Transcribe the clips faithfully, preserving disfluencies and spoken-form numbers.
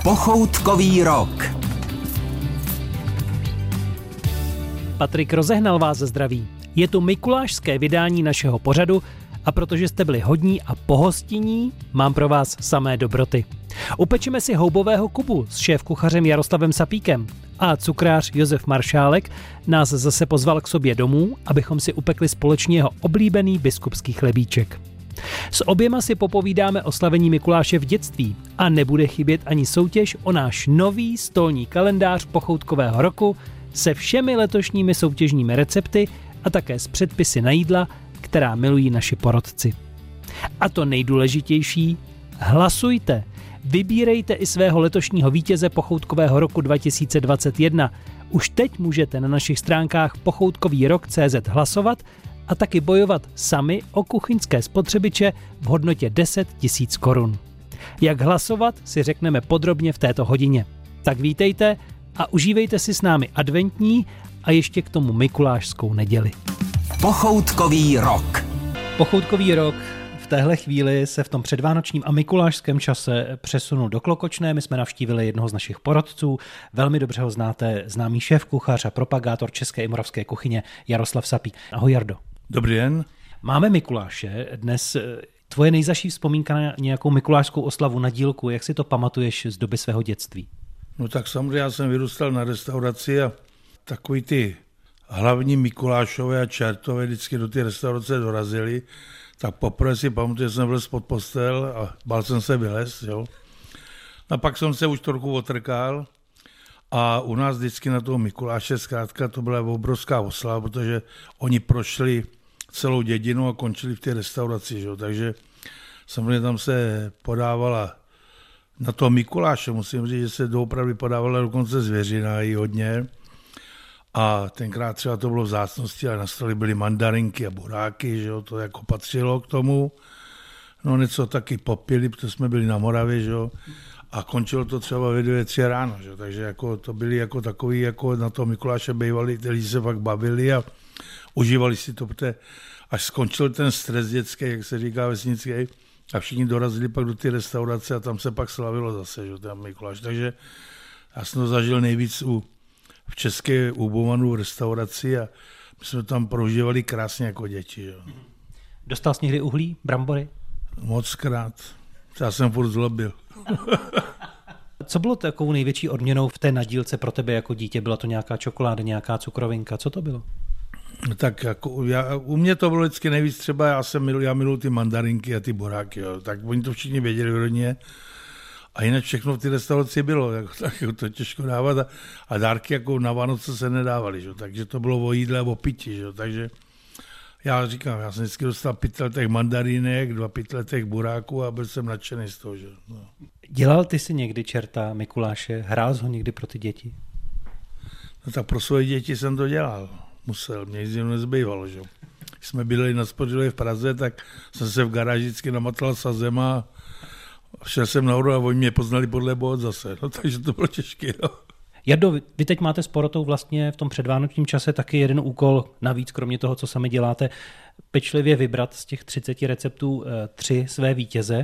Pochoutkový rok. Patrik Rozehnal vás zdraví. Je tu mikulášské vydání našeho pořadu a protože jste byli hodní a pohostinní, mám pro vás samé dobroty. Upečeme si houbového kubu s šéfkuchařem Jaroslavem Sapíkem a cukrář Josef Maršálek nás zase pozval k sobě domů, abychom si upekli společně jeho oblíbený biskupský chlebíček. S oběma si popovídáme o slavení Mikuláše v dětství a nebude chybět ani soutěž o náš nový stolní kalendář pochoutkového roku se všemi letošními soutěžními recepty a také s předpisy na jídla, která milují naši porodci. A to nejdůležitější, hlasujte! Vybírejte i svého letošního vítěze pochoutkového roku dva tisíce dvacet jedna. Už teď můžete na našich stránkách pochoutkový rok tečka cé zet hlasovat a taky bojovat sami o kuchyňské spotřebiče v hodnotě deset tisíc korun. Jak hlasovat, si řekneme podrobně v této hodině. Tak vítejte a užívejte si s námi adventní a ještě k tomu mikulášskou neděli. Pochoutkový rok. Pochoutkový rok v téhle chvíli se v tom předvánočním a mikulášském čase přesunul do Klokočné. My jsme navštívili jednoho z našich porodců. Velmi dobře ho znáte, známý šéfkuchař a propagátor české i moravské kuchyně Jaroslav Sapík. Ahoj, Jardo. Dobrý den. Máme Mikuláše. Dnes tvoje nejzaší vzpomínka na nějakou mikulášskou oslavu na dílku. Jak si to pamatuješ z doby svého dětství? No tak samozřejmě já jsem vyrůstal na restauraci a takový ty hlavní Mikulášové a čertové vždycky do ty restaurace dorazili. Tak poprvé si pamatuju, že jsem byl spod postel a bál jsem se vylézt. Jo. A pak jsem se už trochu otrkal a u nás vždycky na toho Mikuláše zkrátka to byla obrovská oslava, protože oni prošli celou dědinu a končili v té restauraci. Jo. Takže samozřejmě tam se podávala na toho Mikuláše, musím říct, že se doopravdy podávala dokonce zvěřina i hodně. A tenkrát třeba to bylo vzácnosti, ale na stole byly mandarinky a boráky, že jo, to jako patřilo k tomu. No něco taky popili, protože jsme byli na Moravě, že jo, a končilo to třeba ve dvě, tři ráno, že jo, takže jako to byli jako takový, jako na toho Mikuláše bývali, kteří se fakt bavili a užívali si to, protože až skončil ten stres dětský, jak se říká vesnický, a všichni dorazili pak do té restaurace a tam se pak slavilo zase, že jo, ten Mikuláš, takže já jsem to zažil nejvíc u v české u Bumanu v restauraci a my jsme tam prožívali krásně jako děti. Jo. Dostal jsi někdy uhlí, brambory? Mockrát. Já jsem furt zlobil. Co bylo takovou největší odměnou v té nadílce pro tebe jako dítě? Byla to nějaká čokoláda, nějaká cukrovinka? Co to bylo? Tak jako já, u mě to bylo vždycky nejvíc třeba, já jsem miluji, já miluji ty mandarinky a ty boráky. Jo. Tak oni to všichni věděli v rodině. A jinak všechno v té restauraci bylo, jako, tak jako to těžko dávat a, a dárky jako na Vánoce se nedávaly, že? Takže to bylo o jídle a o pití, že? Takže já říkám, já jsem vždycky dostal pytel těch mandarínek, dva pytle těch buráků a byl jsem nadšený z toho. Že? No. Dělal ty si někdy čerta Mikuláše? Hrál jsi ho někdy pro ty děti? No tak pro svoje děti jsem to dělal, musel, mě nic jiného nezbývalo, že? Když jsme byli na Spodřilově v Praze, tak jsem se v garáži vždycky namatal sazem a šel jsem nahoru a oni mě poznali podle bod zase, no, takže to bylo těžké. No. Jardo, vy teď máte s porotou vlastně v tom předvánočním čase taky jeden úkol navíc, kromě toho, co sami děláte, pečlivě vybrat z těch třiceti receptů tři své vítěze.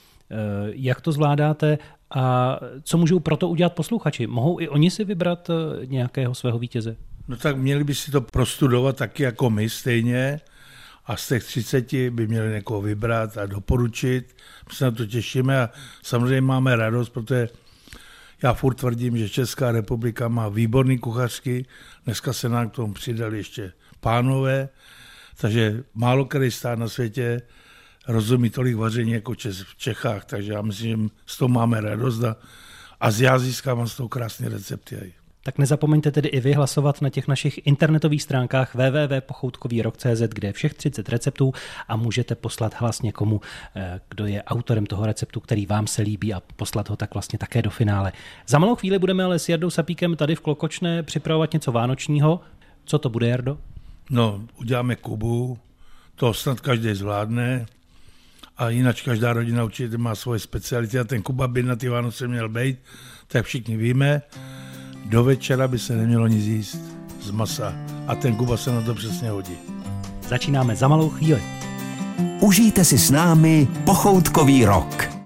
Jak to zvládáte a co můžou proto udělat posluchači? Mohou i oni si vybrat nějakého svého vítěze? No tak měli by si to prostudovat taky jako my stejně, a z těch třiceti by měli někoho vybrat a doporučit. My se na to těšíme a samozřejmě máme radost, protože já furt tvrdím, že Česká republika má výborný kuchařky. Dneska se nám k tomu přidali ještě pánové, takže málo který stát na světě rozumí tolik vaření jako v Čechách, takže já myslím, že z toho máme radost a, a já získávám z toho krásné recepty. Tak nezapomeňte tedy i vy hlasovat na těch našich internetových stránkách w w w tečka pochoutkový rok tečka cé zet, kde je všech třicet receptů a můžete poslat hlas někomu, kdo je autorem toho receptu, který vám se líbí a poslat ho tak vlastně také do finále. Za malou chvíli budeme ale s Jardou Sapíkem tady v Klokočné připravovat něco vánočního. Co to bude, Jardo? No, uděláme kubu, to snad každý zvládne a jinak každá rodina určitě má svoje speciality a ten kuba by na ty Vánoce měl být, tak všichni víme. Do večera by se nemělo nic jíst z masa a ten kuba se na to přesně hodí. Začínáme za malou chvíli. Užijte si s námi pochoutkový rok.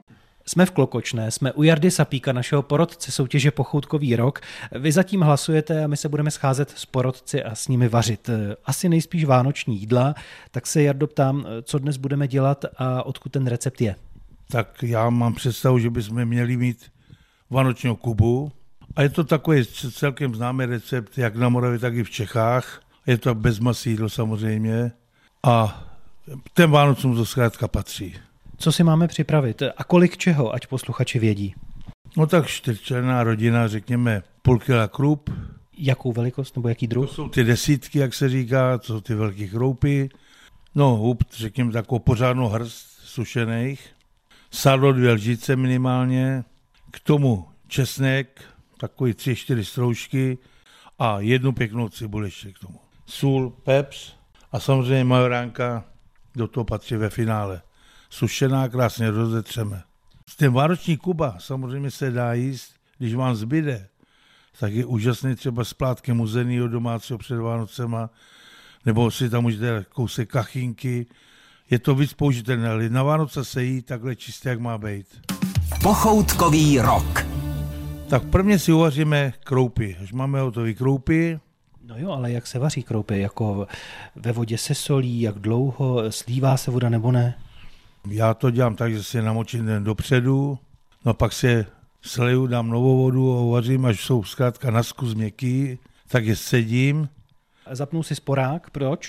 Jsme v Klokočné, jsme u Jardy Sapíka, našeho porotce soutěže Pochoutkový rok. Vy zatím hlasujete a my se budeme scházet s porotci a s nimi vařit. Asi nejspíš vánoční jídla, tak se, Jardo, ptám, co dnes budeme dělat a odkud ten recept je. Tak já mám představu, že bychom měli mít vánočního kubu. A je to takový celkem známý recept, jak na Moravě, tak i v Čechách. Je to bez masídlo samozřejmě. A ten Vánocům to zkrátka patří. Co si máme připravit a kolik čeho, ať posluchači vědí? No tak čtyřčlenná rodina, řekněme půl kila krup. Jakou velikost nebo jaký druh? To jsou ty desítky, jak se říká, to jsou ty velký kroupy. No hub, řekněme takovou pořádnou hrst sušených. Sádlo dvě lžice minimálně. K tomu česnek, takový tři, čtyři stroužky a jednu pěknou cibuli ještě k tomu. Sůl, pepř a samozřejmě majoránka do toho patří ve finále. Sušená, krásně rozetřeme. Ten vánoční kuba samozřejmě se dá jíst, když vám zbyde. Tak je úžasný třeba s plátkem uzenýho domácího před Vánocema, nebo si tam můžete kousek kachynky. Je to víc použitelné, ale na Vánoce se jí takhle čistě, jak má být. Pochoutkový rok. Tak prvně si uvaříme kroupy. Až máme hotový kroupy. No jo, ale jak se vaří kroupy? Jako ve vodě se solí, jak dlouho, slívá se voda nebo ne? Já to dělám tak, že si je namočím den dopředu, no pak si sleju, dám novou vodu a uvařím, až jsou zkrátka na zkus měkký, tak je scedím. Zapnu si sporák, proč?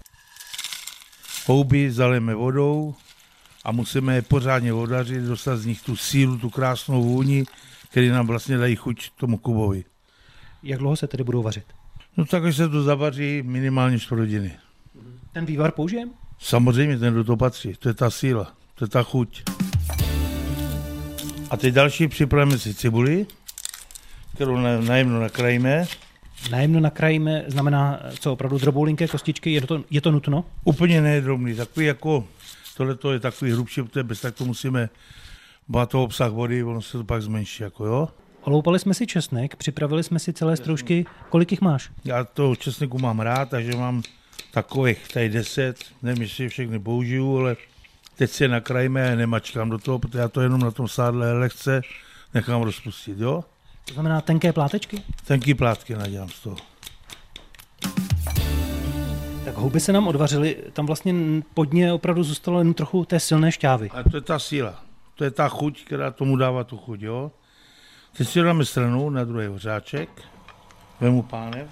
Houby zalijeme vodou a musíme je pořádně odařit, dostat z nich tu sílu, tu krásnou vůni, který nám vlastně dají chuť tomu kubovi. Jak dlouho se tedy budou vařit? No tak, až se to zavaří minimálně čtvrt hodiny. Ten vývar použijem? Samozřejmě, ten do toho patří, to je ta síla, to je ta chuť. A teď další připravíme si cibuli, kterou najemno nakrájíme. Najemno nakrájíme znamená, co opravdu droboulinké kostičky, je to, je to nutno? Úplně nedrobný, takový jako, tohle je takový hrubší, protože bez tak to musíme, má to obsah vody, ono se to pak zmenší, jako jo. Oloupali jsme si česnek, připravili jsme si celé stroužky, kolik jich máš? Já toho česneku mám rád, takže mám takových tady deset, nevím, jestli je všechny použiju, ale teď si je nakrájíme a nemačkám do toho, protože já to jenom na tom sádle lehce nechám rozpustit, jo. To znamená tenké plátečky? Tenký plátky nadělám z toho. Tak houby se nám odvařily, tam vlastně pod ně opravdu zůstalo jen trochu té silné šťávy. A to je ta síla, to je ta chuť, která tomu dává tu chuť, jo. Teď si dáme stranu na druhý hořáček, vemu pánev.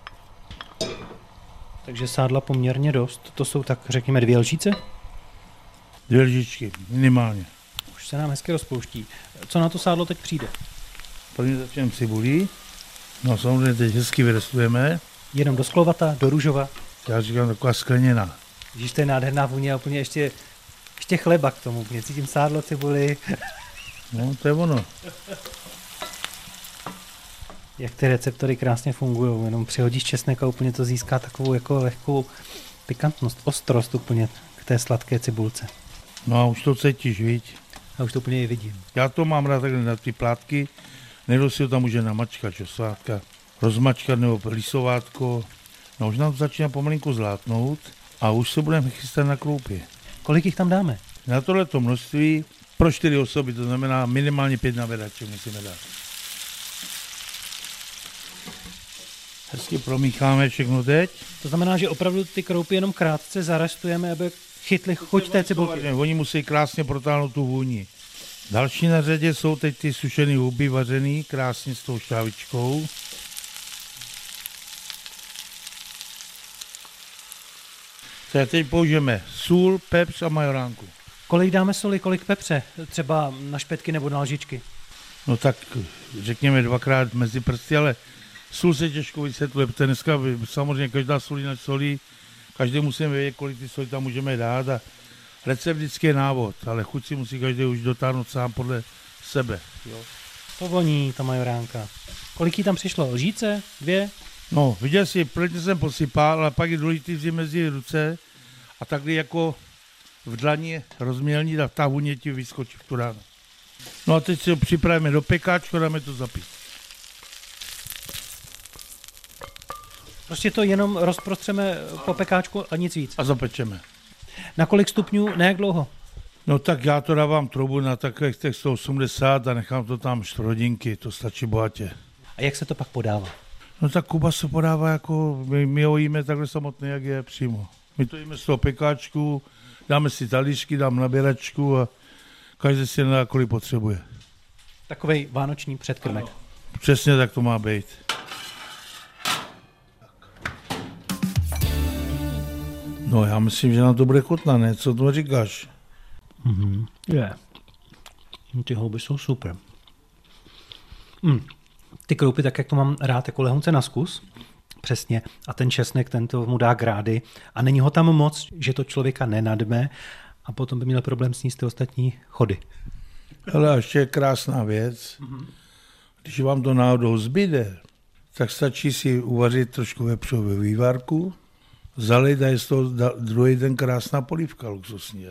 Takže sádla poměrně dost, to jsou tak řekněme dvě lžíce? Dvě lžičky, minimálně. Už se nám hezky rozpouští. Co na to sádlo teď přijde? Prvně začneme cibulí, no samozřejmě teď hezky vyrestujeme. Jenom do sklovata, do růžova. Já říkám taková skleněná. Vidíš, to je nádherná vůně a úplně ještě, ještě chleba k tomu. Mě cítím sádlo, cibuli. No, to je ono. Jak ty receptory krásně fungují, jenom přihodíš česnek a úplně to získá takovou jako lehkou pikantnost, ostrost úplně k té sladké cibulce. No a už to cítíš, viď? A už to úplně i vidím. Já to mám rád takhle na ty plátky, někdo si ho tam může namačkat, čosátka, rozmačkat nebo lisovátko. No už nám to začíná pomalinku zlátnout a už se budeme chystat na kroupy. Kolik jich tam dáme? Na tohleto množství pro čtyři osoby, to znamená minimálně pět navědaček musíme dát. Hezky promícháme všechno teď. To znamená, že opravdu ty kroupy jenom krátce zarestujeme, aby chytli chuť té cibulky. Oni musí krásně protáhnout tu vůni. Další na řadě jsou teď ty sušený houby vařený, krásně s tou šťávičkou. Teď použijeme sůl, pepř a majoránku. Kolik dáme soli, kolik pepře? Třeba na špetky nebo na lžičky? No tak řekněme dvakrát mezi prsty, ale sůl se těžko vysvětluje, protože dneska samozřejmě každá solí solí, každý musíme vědět, kolik ty soli tam můžeme dát a recept vždycky je návod, ale chuť si musí každý už dotáhnout sám podle sebe. Jo. To voní, ta majoránka. Kolik jí tam přišlo? Lžíce? Dvě? No, viděl jsi, prvně jsem posypal, ale pak je důležitý vzít mezi ruce a takhle jako v dlani rozmělnit a ta vůně ti vyskočí v tu ránu. No a teď si ho připravíme do pekáčku a dáme to zapít. Prostě to jenom rozprostřeme po pekáčku a nic víc. A zapečeme. Na kolik stupňů, ne jak dlouho? No tak já to dávám troubu na takových těch sto osmdesát a nechám to tam čtvrt hodinky, to stačí bohatě. A jak se to pak podává? No tak Kuba se podává jako, my, my ho jíme takhle samotný, jak je přímo. My to jíme z toho pekáčku, dáme si talířky, dám nabíračku a každý si nedá, kolik potřebuje. Takovej vánoční předkrmek. Ano. Přesně tak to má být. No já myslím, že nám to bude chutná, ne? Co to říkáš? Mhm, je. Yeah. Ty houby jsou super. Mm. Ty kroupy, tak jak to mám rád, jako lehonce na zkus. Přesně. A ten česnek, ten to mu dá grády. A není ho tam moc, že to člověka nenadme a potom by měl problém sníst ty ostatní chody. Ale ještě je krásná věc. Mm-hmm. Když vám to náhodou zbyde, tak stačí si uvařit trošku vepřovou vývarku, zalejt a je z toho druhý den krásná polívka luxusní.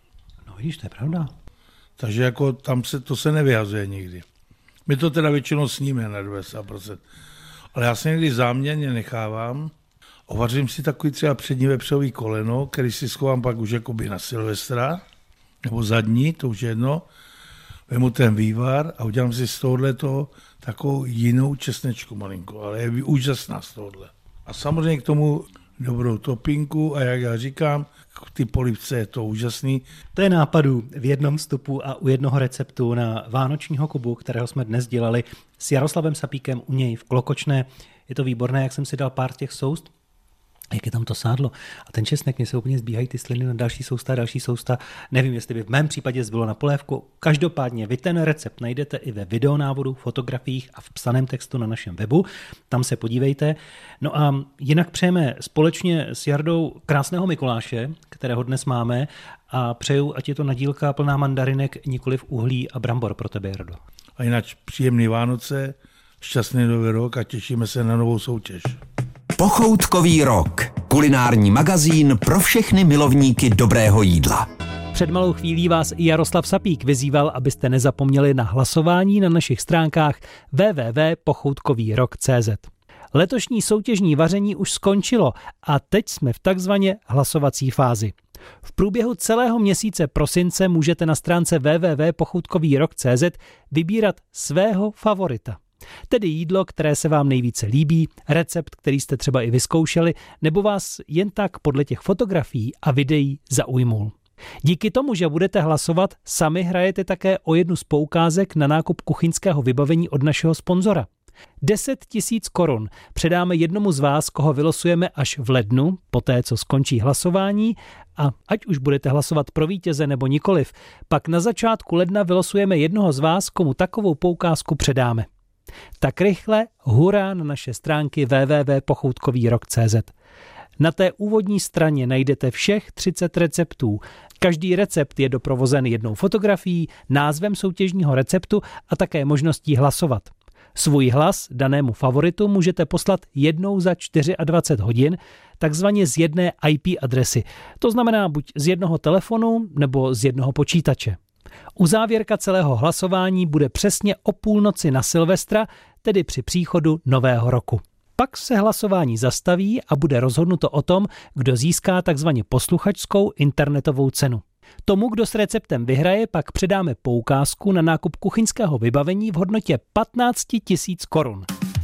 No vidíš, to je pravda. Takže jako tam se, to se nevyhazuje nikdy. My to teda většinou sníme na devadesát procent. Ale já se někdy záměrně nechávám, ovařím si takový třeba přední vepřový koleno, který si schovám pak už jakoby na Silvestra, nebo zadní, to už jedno, vemu ten vývar a udělám si z tohohle toho takovou jinou česnečku malinko, ale je úžasná z tohohle. A samozřejmě k tomu dobrou topinku a jak já říkám, ty polívce je to úžasný. To je nápadů v jednom vstupu a u jednoho receptu na vánočního Kubu, kterého jsme dnes dělali s Jaroslavem Sapíkem u něj v Klokočné. Je to výborné, jak jsem si dal pár těch soust, jak je tam to sádlo. A ten česnek, mě se úplně zbíhají ty sliny na další sousta, další sousta. Nevím, jestli by v mém případě zbylo na polévku. Každopádně vy ten recept najdete i ve videonávodu, fotografiích a v psaném textu na našem webu. Tam se podívejte. No a jinak přejeme společně s Jardou krásného Mikuláše, kterého dnes máme, a přeju, ať je to nadílka plná mandarinek, nikoliv uhlí a brambor pro tebe, Jardo. A jinak příjemný Vánoce, šťastný nový rok a těšíme se na novou soutěž. Pochoutkový rok. Kulinární magazín pro všechny milovníky dobrého jídla. Před malou chvílí vás i Jaroslav Sapík vyzýval, abyste nezapomněli na hlasování na našich stránkách w w w tečka pochoutkový rok tečka c z. Letošní soutěžní vaření už skončilo a teď jsme v takzvaně hlasovací fázi. V průběhu celého měsíce prosince můžete na stránce w w w tečka pochoutkový rok tečka c z vybírat svého favorita. Tedy jídlo, které se vám nejvíce líbí, recept, který jste třeba i vyzkoušeli, nebo vás jen tak podle těch fotografií a videí zaujmul. Díky tomu, že budete hlasovat, sami hrajete také o jednu z poukázek na nákup kuchyňského vybavení od našeho sponzora. deset tisíc korun předáme jednomu z vás, koho vylosujeme až v lednu, poté co skončí hlasování, a ať už budete hlasovat pro vítěze nebo nikoliv, pak na začátku ledna vylosujeme jednoho z vás, komu takovou poukázku předáme. Tak rychle hurá na naše stránky w w w tečka pochoutkový rok tečka c z. Na té úvodní straně najdete všech třicet receptů. Každý recept je doprovozen jednou fotografií, názvem soutěžního receptu a také možností hlasovat. Svůj hlas danému favoritu můžete poslat jednou za dvacet čtyři hodin, takzvaně z jedné I P adresy. To znamená buď z jednoho telefonu nebo z jednoho počítače. Uzávěrka celého hlasování bude přesně o půlnoci na Silvestra, tedy při příchodu nového roku. Pak se hlasování zastaví a bude rozhodnuto o tom, kdo získá takzvaně posluchačskou internetovou cenu. Tomu, kdo s receptem vyhraje, pak předáme poukázku na nákup kuchyňského vybavení v hodnotě patnáct tisíc korun.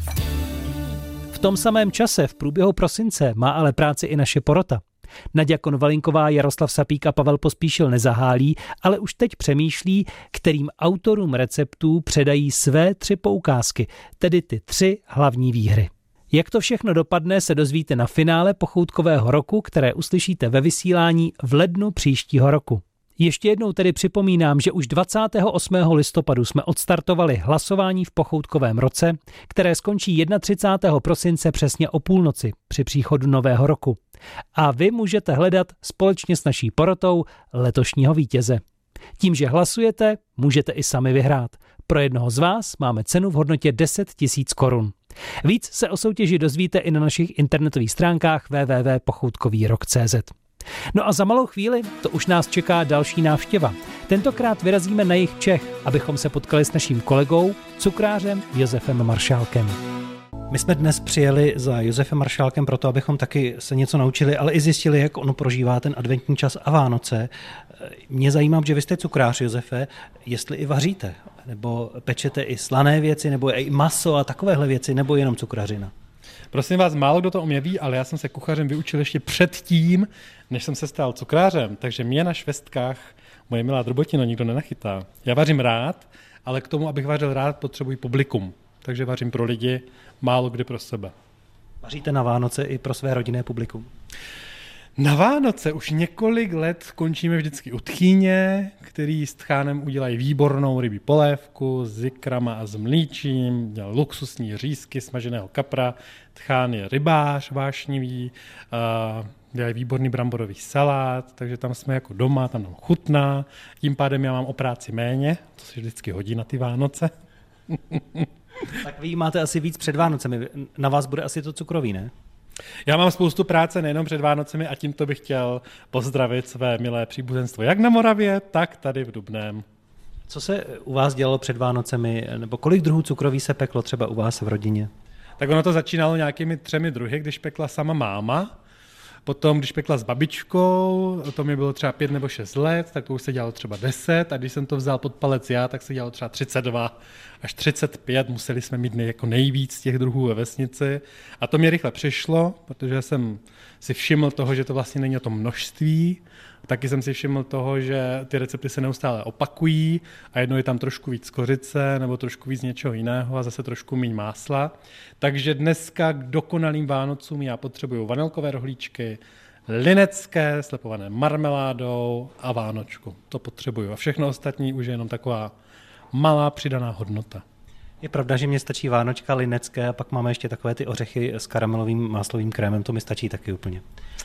V tom samém čase v průběhu prosince má ale práci i naše porota. Naďa Konvalinková, Jaroslav Sapík a Pavel Pospíšil nezahálí, ale už teď přemýšlí, kterým autorům receptů předají své tři poukázky, tedy ty tři hlavní výhry. Jak to všechno dopadne, se dozvíte na finále pochoutkového roku, které uslyšíte ve vysílání v lednu příštího roku. Ještě jednou tedy připomínám, že už dvacátého osmého listopadu jsme odstartovali hlasování v pochoutkovém roce, které skončí třicátého prvního prosince přesně o půlnoci při příchodu nového roku. A vy můžete hledat společně s naší porotou letošního vítěze. Tím, že hlasujete, můžete i sami vyhrát. Pro jednoho z vás máme cenu v hodnotě deset tisíc korun. Víc se o soutěži dozvíte i na našich internetových stránkách w w w tečka pochoutkový rok tečka c z. No a za malou chvíli to už nás čeká další návštěva. Tentokrát vyrazíme na jih Čech, abychom se potkali s naším kolegou, cukrářem Josefem Maršálkem. My jsme dnes přijeli za Josefem Maršálkem proto, abychom taky se něco naučili, ale i zjistili, jak on prožívá ten adventní čas a Vánoce. Mě zajímá, že vy jste cukrář, Josefe, jestli i vaříte, nebo pečete i slané věci, nebo i maso a takovéhle věci, nebo jenom cukrařina. Prosím vás, málo kdo to o mě ví, ale já jsem se kuchařem vyučil ještě předtím, než jsem se stal cukrářem, takže mě na švestkách moje milá drobotino nikdo nenachytá. Já vařím rád, ale k tomu, abych vařil rád, potřebuji publikum. Takže vařím pro lidi, málo kdy pro sebe. Vaříte na Vánoce i pro své rodinné publikum? Na Vánoce už několik let končíme vždycky u tchýně, který s tchánem udělají výbornou rybí polévku s ikrama a s mlíčím, dělá luxusní řízky smaženého kapra, tchán je rybář vášnivý, dělají výborný bramborový salát, takže tam jsme jako doma, tam nám chutná, tím pádem já mám o práci méně, to se vždycky hodí na ty Vánoce. Tak vy máte asi víc před Vánocemi, na vás bude asi to cukroví, ne? Já mám spoustu práce nejenom před Vánocemi a tímto bych chtěl pozdravit své milé příbuzenstvo jak na Moravě, tak tady v Dubném. Co se u vás dělalo před Vánocemi, nebo kolik druhů cukroví se peklo třeba u vás v rodině? Tak ono to začínalo nějakými třemi druhy, když pekla sama máma. Potom, když pekla s babičkou, to mi bylo třeba pět nebo šest let, tak to už se dělalo třeba deset a když jsem to vzal pod palec já, tak se dělalo třeba třicet dva až třicet pět, museli jsme mít nej, jako nejvíc těch druhů ve vesnici a to mě rychle přišlo, protože jsem si všiml toho, že to vlastně není o tom množství, taky jsem si všiml toho, že ty recepty se neustále opakují a jednou je tam trošku víc kořice nebo trošku víc něčeho jiného a zase trošku míň másla. Takže dneska k dokonalým Vánocům já potřebuju vanilkové rohlíčky, linecké, slepované marmeládou a vánočku. To potřebuju. A všechno ostatní už je jenom taková malá přidaná hodnota. Je pravda, že mě stačí vánočka, linecké a pak máme ještě takové ty ořechy s karamelovým máslovým krémem, to mi stačí taky úplně.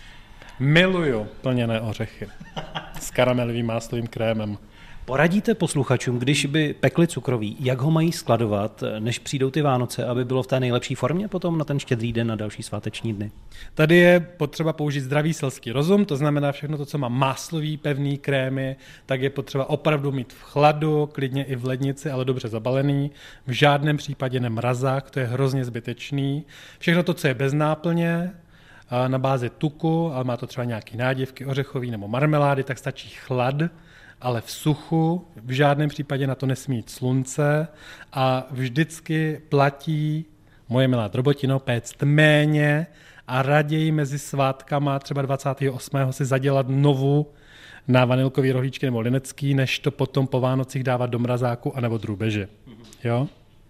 Miluju plněné ořechy s karamelovým máslovým krémem. Poradíte posluchačům, když by pekli cukroví, jak ho mají skladovat, než přijdou ty Vánoce, aby bylo v té nejlepší formě potom na ten Štědrý den a další sváteční dny? Tady je potřeba použít zdravý selský rozum, to znamená všechno to, co má máslový, pevný krémy, tak je potřeba opravdu mít v chladu, klidně i v lednici, ale dobře zabalený. V žádném případě nemrazák, to je hrozně zbytečný. Všechno to, co je bez náplně, na bázi tuku, ale má to třeba nějaký nádivky, ořechový nebo marmelády, tak stačí chlad, ale v suchu, v žádném případě na to nesmí jít slunce a vždycky platí, moje milá drobotino, péct méně a raději mezi svátkama třeba dvacátého osmého si zadělat novu na vanilkový rohlíčky nebo linecký, než to potom po Vánocích dávat do mrazáku anebo drůbeže. Jo?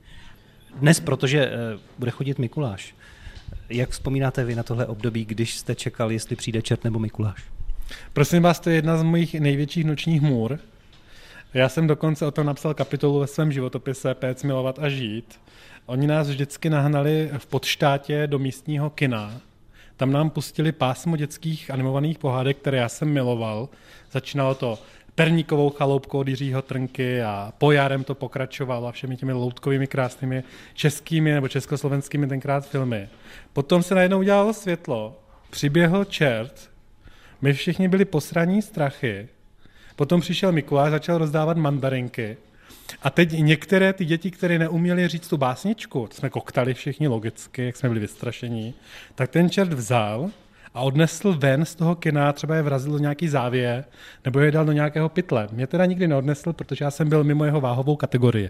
Dnes, protože bude chodit Mikuláš, jak vzpomínáte vy na tohle období, když jste čekali, jestli přijde čert nebo Mikuláš? Prosím vás, to je jedna z mojich největších nočních můr. Já jsem dokonce o tom napsal kapitolu ve svém životopise Péct, milovat a žít. Oni nás vždycky nahnali v Podštátě do místního kina. Tam nám pustili pásmo dětských animovaných pohádek, které já jsem miloval. Začínalo to Perníkovou chaloupkou od Jiřího Trnky a Pojarem to pokračovalo a všemi těmi loutkovými krásnými českými nebo československými tenkrát filmy. Potom se najednou udělalo světlo, přiběhl čert, my všichni byli posraní strachy, potom přišel Mikuláš, začal rozdávat mandarinky a teď některé ty děti, které neuměly říct tu básničku, jsme koktali všichni logicky, jak jsme byli vystrašení, tak ten čert vzal a odnesl ven z toho kina, třeba je vrazil do nějaký závěje, nebo je dal do nějakého pytle. Mě teda nikdy neodnesl, protože já jsem byl mimo jeho váhovou kategorii.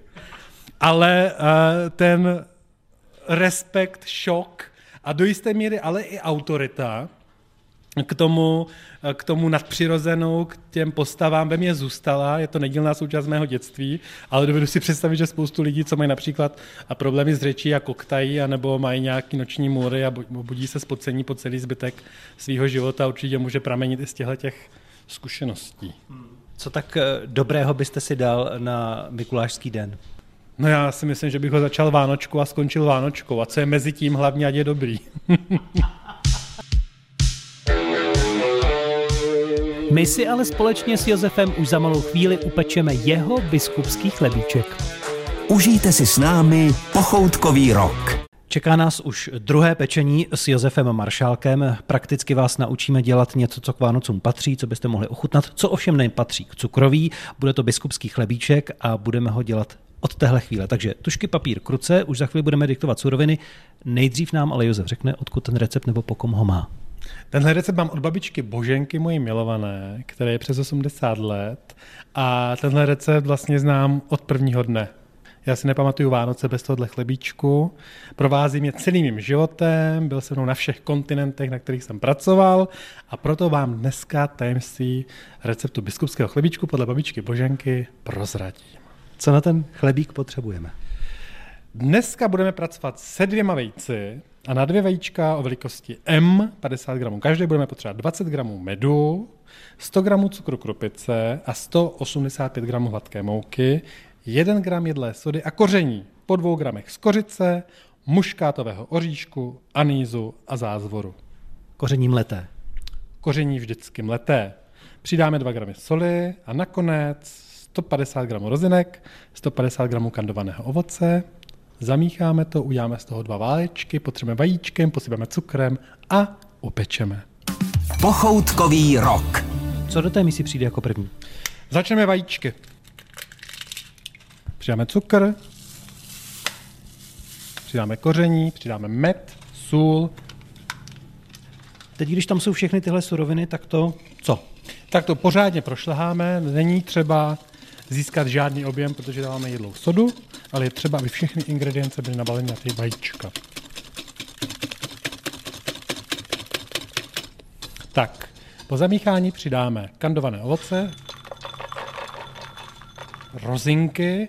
Ale uh, ten respekt, šok a do jisté míry ale i autorita k tomu, k tomu nadpřirozenou, k těm postavám ve mně zůstala. Je to nedílná součást mého dětství, ale dovedu si představit, že spoustu lidí, co mají například a problémy s řečí a koktají, anebo mají nějaký noční můry a budí se spocení po celý zbytek svého života, určitě může pramenit i z těch zkušeností. Co tak dobrého byste si dal na Mikulášský den? No já si myslím, že bych ho začal Vánočkou a skončil Vánočkou. A co je mezi tím, hlavně ať je dobrý. My si ale společně s Josefem už za malou chvíli upečeme jeho biskupský chlebíček. Užijte si s námi pochoutkový rok. Čeká nás už druhé pečení s Josefem Maršálkem. Prakticky vás naučíme dělat něco, co k Vánocům patří, co byste mohli ochutnat, co ovšem nepatří k cukroví. Bude to biskupský chlebíček a budeme ho dělat od téhle chvíle. Takže tušky, papír, kruce, už za chvíli budeme diktovat suroviny. Nejdřív nám ale Josef řekne, odkud ten recept nebo po kom ho má. Tenhle recept mám od babičky Boženky, mojí milované, které je přes osmdesát let. A tenhle recept vlastně znám od prvního dne. Já si nepamatuju Vánoce bez tohohle chlebíčku. Provází mě celým mým životem, byl se mnou na všech kontinentech, na kterých jsem pracoval, a proto vám dneska tajemství receptu biskupského chlebíčku podle babičky Boženky prozradím. Co na ten chlebík potřebujeme? Dneska budeme pracovat se dvěma vejci a na dvě vajíčka o velikosti M, padesát gramů každé, budeme potřebovat dvacet gramů medu, sto gramů cukru krupice a sto osmdesát pět gramů hladké mouky, jeden gram jedlé sody a koření po dvou gramech z kořice, muškátového oříšku, anýzu a zázvoru. Koření mleté. Koření vždycky mleté. Přidáme dva gramy soli a nakonec sto padesát gramů rozinek, sto padesát gramů kandovaného ovoce. Zamícháme to, uděláme z toho dva válečky, potřebujeme vajíčkem, posypeme cukrem a upečeme. Pochoutkový rok. Co do té misy přijde jako první? Začneme vajíčky. Přidáme cukr, přidáme koření, přidáme med, sůl. Teď, když tam jsou všechny tyhle suroviny, tak to co? Tak to pořádně prošleháme, není třeba získat žádný objem, protože dáváme jedlou sodu, ale je třeba, aby všechny ingredience byly nabaleny na ty vajíčka. Tak, po zamíchání přidáme kandované ovoce, rozinky.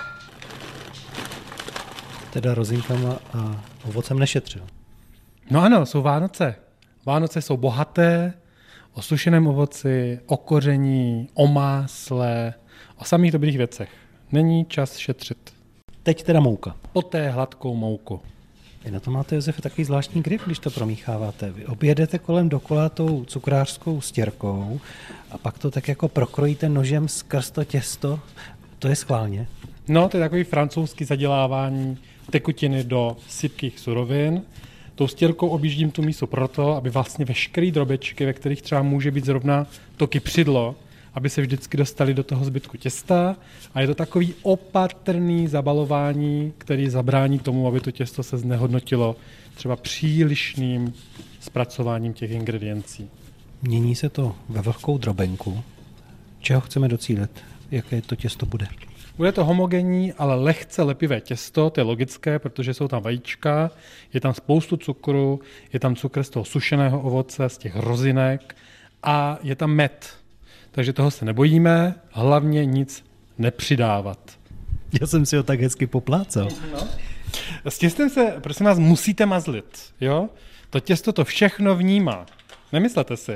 Teda rozinkama a ovocem nešetřil. No ano, jsou Vánoce. Vánoce jsou bohaté o sušeném ovoci, o koření, o másle, o samých dobrých věcech. Není čas šetřit. Teď teda mouka. Poté hladkou mouku. Vy na to máte, Josefe, takový zvláštní grip, když to promícháváte. Vy objedete kolem dokola tou cukrářskou stěrkou a pak to tak jako prokrojíte nožem skrz to těsto. To je schválně. No, to je takový francouzský zadělávání tekutiny do sypkých surovin. Tou stěrkou objíždím tu mísu proto, aby vlastně veškeré drobečky, ve kterých třeba může být zrovna to kypřidlo, aby se vždycky dostali do toho zbytku těsta. A je to takový opatrný zabalování, který zabrání tomu, aby to těsto se znehodnotilo třeba přílišným zpracováním těch ingrediencí. Mění se to ve vlhkou drobenku. Čeho chceme docílit? Jaké to těsto bude? Bude to homogenní, ale lehce lepivé těsto, to je logické, protože jsou tam vajíčka, je tam spoustu cukru, je tam cukr z toho sušeného ovoce, z těch rozinek a je tam med. Takže toho se nebojíme, hlavně nic nepřidávat. Já jsem si ho tak hezky poplácal. No. S těstem se, prosím vás, musíte mazlit. Jo? To těsto to všechno vnímá. Nemyslete si.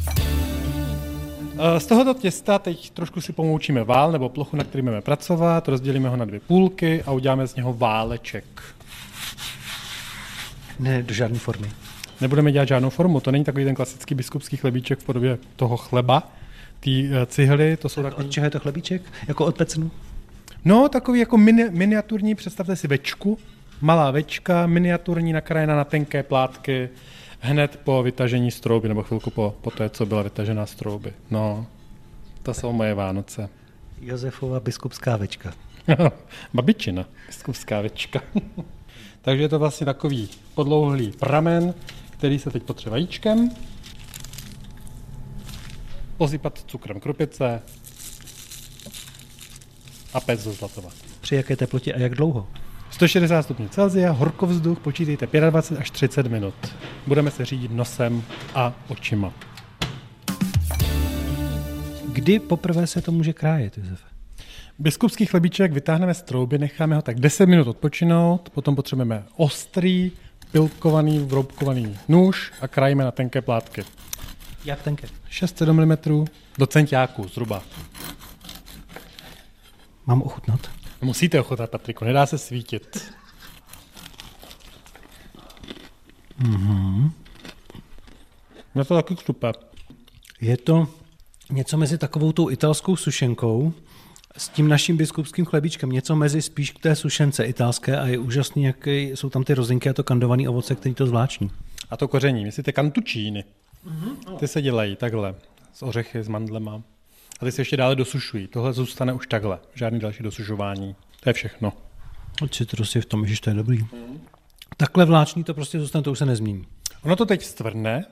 Z tohoto těsta teď trošku si pomoučíme vál nebo plochu, na který budeme pracovat, rozdělíme ho na dvě půlky a uděláme z něho váleček. Ne, do žádné formy. Nebudeme dělat žádnou formu, to není takový ten klasický biskupský chlebíček v podobě toho chleba. Ty cihly, to jsou tak takový... Od čeho je to chlebíček? Jako od pecnu? No, takový jako mini, miniaturní, představte si večku, malá večka, miniaturní, nakrájená na tenké plátky, hned po vytažení z trouby, nebo chvilku po, po té, co byla vytažená z trouby. No, to jsou moje Vánoce. Josefova biskupská večka. Babičina biskupská večka. Takže je to vlastně takový podlouhlý pramen, který se teď potře vajíčkem, posypat cukrem krupice a péct do zlatova. Při jaké teplotě a jak dlouho? sto šedesát stupňů Celsia, horkovzduch, počítejte dvacet pět až třicet minut. Budeme se řídit nosem a očima. Kdy poprvé se to může krájet, Josefe? Biskupský chlebíček vytáhneme z trouby, necháme ho tak deset minut odpočinout, potom potřebujeme ostrý, pilkovaný, vroubkovaný nůž a krájíme na tenké plátky. Jak tenké? šest set milimetrů do centiáků zhruba. Mám ochutnat? Musíte ochutnat, Patriku, nedá se svítit. Mhm. Je to taky super. Je to něco mezi takovou tou italskou sušenkou s tím naším biskupským chlebíčkem, něco mezi spíš k té sušence italské a je úžasný, jak jsou tam ty rozinky a to kandovaný ovoce, který to zvláštní. A to koření, myslíte kantučíny? Mm-hmm. Ty se dělají takhle, s ořechy, s mandlema. A ty se ještě dále dosušují. Tohle zůstane už takhle, žádný další dosušování. To je všechno. Citrus je v tom, že to je dobrý. Mm. Takhle vláčný to prostě zůstane, to už se nezmění. Ono to teď stvrdne,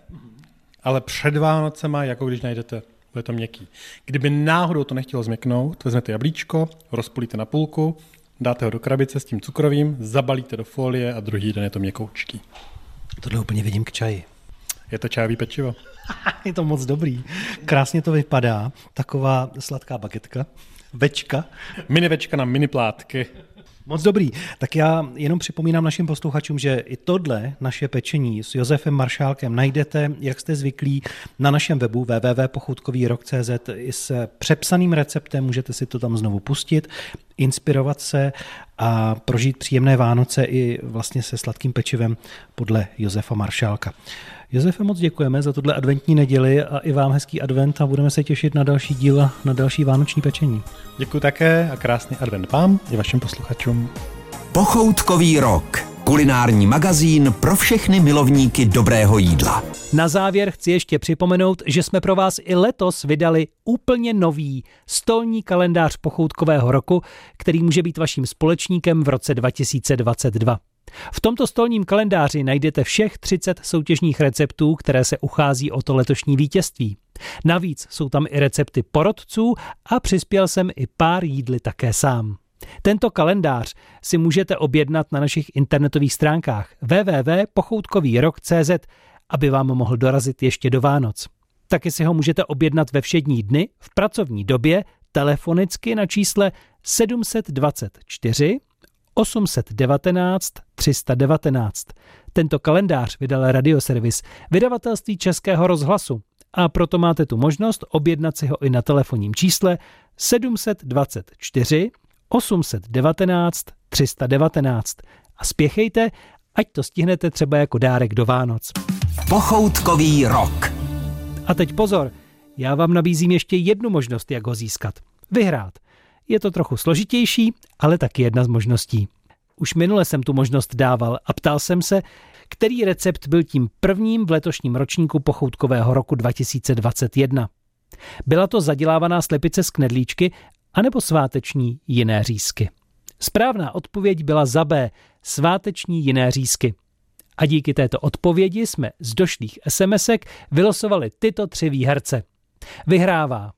ale před Vánocema, jako když najdete, bude to měkký. Kdyby náhodou to nechtělo změknout, vezmete jablíčko, rozpolíte na půlku, dáte ho do krabice s tím cukrovým, zabalíte do folie a druhý den je to měkoučký. Tohle úplně vidím k čaji. Je to čajový pečivo. Je to moc dobrý. Krásně to vypadá. Taková sladká bagetka. Večka. Mini večka na mini plátky. Moc dobrý. Tak já jenom připomínám našim posluchačům, že i tohle naše pečení s Josefem Maršálkem najdete, jak jste zvyklí, na našem webu w w w tečka pochoutkový rok tečka c z i s přepsaným receptem. Můžete si to tam znovu pustit, inspirovat se a prožít příjemné Vánoce i vlastně se sladkým pečivem podle Josefa Maršálka. Josefe, moc děkujeme za tuhle adventní neděli a i vám hezký advent a budeme se těšit na další díl, na další vánoční pečení. Děkuji také a krásný advent vám i vašim posluchačům. Pochoutkový rok. Kulinární magazín pro všechny milovníky dobrého jídla. Na závěr chci ještě připomenout, že jsme pro vás i letos vydali úplně nový stolní kalendář pochoutkového roku, který může být vaším společníkem v roce dva tisíce dvacet dva. V tomto stolním kalendáři najdete všech třicet soutěžních receptů, které se uchází o to letošní vítězství. Navíc jsou tam i recepty porodců a přispěl jsem i pár jídly také sám. Tento kalendář si můžete objednat na našich internetových stránkách w w w tečka pochoutkový rok tečka c z, aby vám mohl dorazit ještě do Vánoc. Taky si ho můžete objednat ve všední dny, v pracovní době, telefonicky na čísle sedm set dvacet čtyři osm set devatenáct tři sta devatenáct. Tento kalendář vydal Radioservis, vydavatelství Českého rozhlasu, a proto máte tu možnost objednat si ho i na telefonním čísle sedm set dvacet čtyři osm set devatenáct tři sta devatenáct. A spěchejte, ať to stihnete třeba jako dárek do Vánoc. Pochoutkový rok. A teď pozor, já vám nabízím ještě jednu možnost, jak ho získat. Vyhrát. Je to trochu složitější, ale taky jedna z možností. Už minule jsem tu možnost dával a ptal jsem se, který recept byl tím prvním v letošním ročníku pochoutkového roku dva tisíce dvacet jedna. Byla to zadělávaná slepice z knedlíčky anebo sváteční jiné řízky. Správná odpověď byla za B, sváteční jiné řízky. A díky této odpovědi jsme z došlých SMSek vylosovali tyto tři výherce. Vyhrává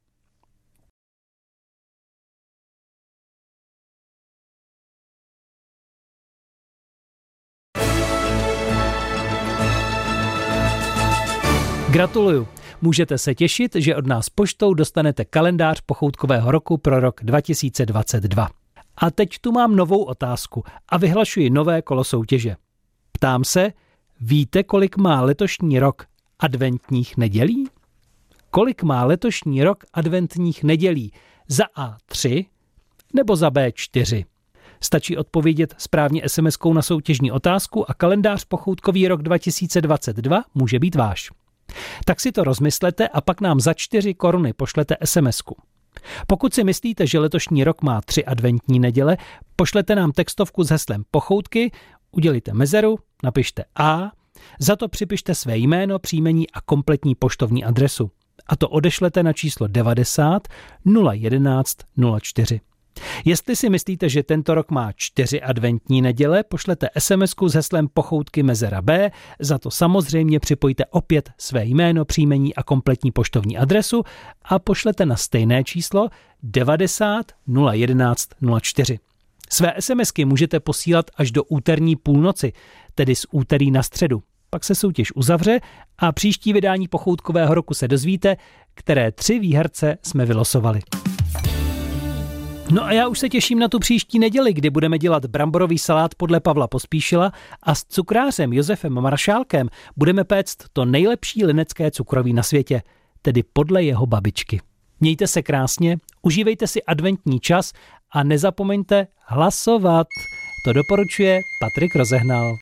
Gratuluju. Můžete se těšit, že od nás poštou dostanete kalendář pochoutkového roku pro rok dva tisíce dvacet dva. A teď tu mám novou otázku a vyhlašuji nové kolo soutěže. Ptám se, víte, kolik má letošní rok adventních nedělí? Kolik má letošní rok adventních nedělí? Za A tři nebo za B čtyři? Stačí odpovědět správně es em eskou na soutěžní otázku a kalendář pochoutkový rok dva tisíce dvacet dva může být váš. Tak si to rozmyslete a pak nám za čtyři koruny pošlete es em esku. Pokud si myslíte, že letošní rok má tři adventní neděle, pošlete nám textovku s heslem pochoutky, udělejte mezeru, napište A, za to připište své jméno, příjmení a kompletní poštovní adresu. A to odešlete na číslo devadesát nula jedenáct nula čtyři. Jestli si myslíte, že tento rok má čtyři adventní neděle, pošlete es em esku s heslem pochoutky mezera B, za to samozřejmě připojte opět své jméno, příjmení a kompletní poštovní adresu a pošlete na stejné číslo devadesát nula jedenáct nula čtyři. Své SMSky můžete posílat až do úterní půlnoci, tedy z úterý na středu. Pak se soutěž uzavře a příští vydání pochoutkového roku se dozvíte, které tři výherce jsme vylosovali. No a já už se těším na tu příští neděli, kdy budeme dělat bramborový salát podle Pavla Pospíšila a s cukrářem Josefem Maršálkem budeme péct to nejlepší linecké cukroví na světě, tedy podle jeho babičky. Mějte se krásně, užívejte si adventní čas a nezapomeňte hlasovat. To doporučuje Patrik Rozehnal.